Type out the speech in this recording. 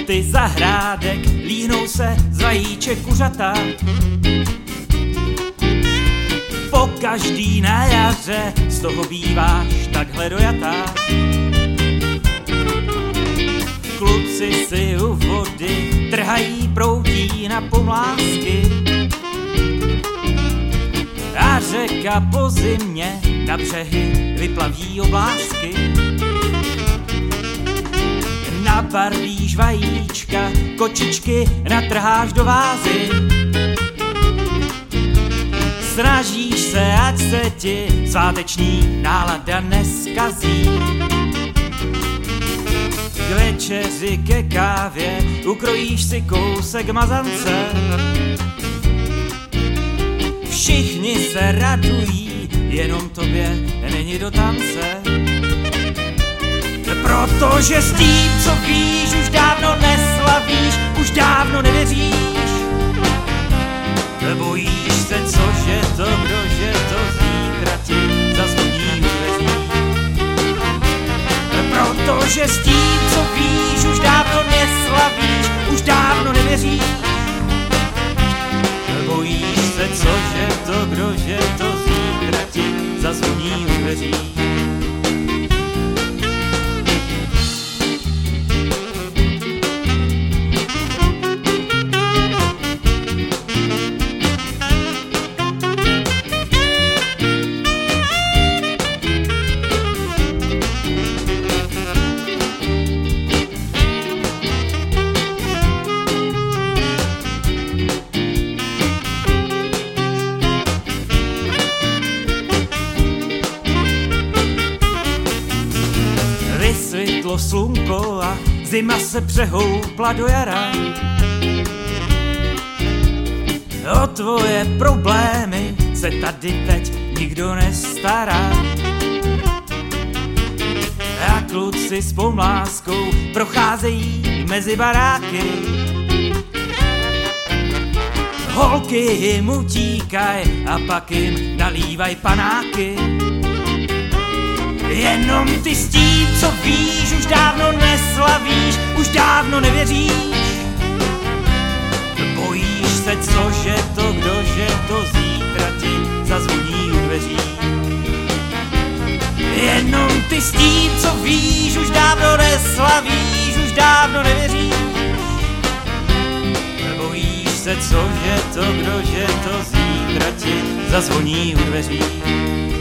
květy zahrádek, líhnou se z vajíček kuřata. Po každý na jaře z toho býváš takhle dojatá. Kluci si u vody trhají proutí na pomlásky a řeka po zimě na břehy vyplaví oblásky. Nabarvíš vajíčka, kočičky natrháš do vázy. Snažíš se, ať se ti sváteční nálada neskazí. K večeři ke kávě ukrojíš si kousek mazance. Všichni se radují, jenom tobě není do tance. Protože s tím, co víš, už dávno neslavíš, už dávno nevěříš. Bojíš se, cože to, kdože to zítra ti zazvoní u dveří. Protože s tím, co víš, už dávno neslavíš, už dávno nevěříš. Bojíš se, cože to, kdože to zítra ti zazvoní u dveří. Vysvětlo slunko a zima se přehoupla do jara. O tvoje problémy se tady teď nikdo nestará. A kluci s pomláskou procházejí mezi baráky. Holky jim utíkaj a pak jim nalívaj panáky. Jenom ty s tím, co víš, už dávno neslavíš, už dávno nevěříš. Bojíš se, cože to, kdože to zítra ti zazvoní u dveří. Jenom ty s tím, co víš, už dávno neslavíš, už dávno nevěříš. Bojíš se, cože to, kdože to zítra ti zazvoní u dveří.